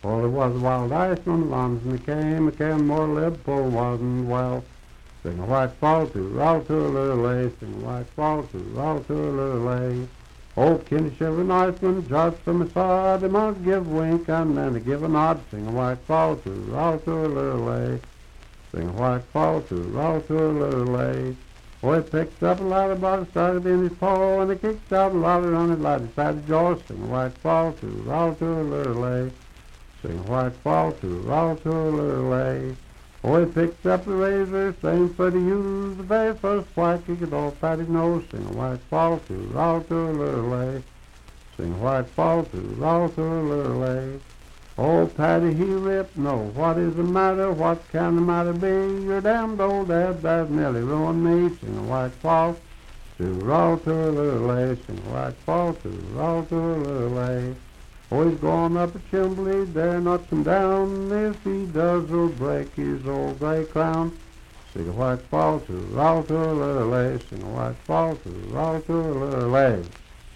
Oh, there was a wild Irishman once, and he came more Liverpool wasn't well. Sing a white fall to roll to a little lay, sing a white fall to roll to a little lay. Oh, Kenny Shiver Iceman, just from his side, he must give a wink and then he give a nod. Sing a white fall to roll to a little lay, sing a white fall to roll to a little lay. Oh, he picked up a ladder, but started in his paw, and he kicked out a ladder on his laddie side jaw. Sing a white fall to roll to a little lay, sing a white fall to roll to a little lay. Oh, he picked up the razor, same for to use the very first whack he could off at his nose. Sing a white fall to roll to a little lay, sing a white fall to roll to a little lay. Oh, Paddy, he ripped, no, what is the matter, what can the matter be? Your damned old dad that nearly ruined me. Sing a white fall to roll to a little lay, sing a white fall to roll to a little lay. Oh, he's gone up a chimney, dare not come down. If he does, he'll break his old gray crown. Sing a white fall to roll to a little lay, sing a white fall to roll to a little lay.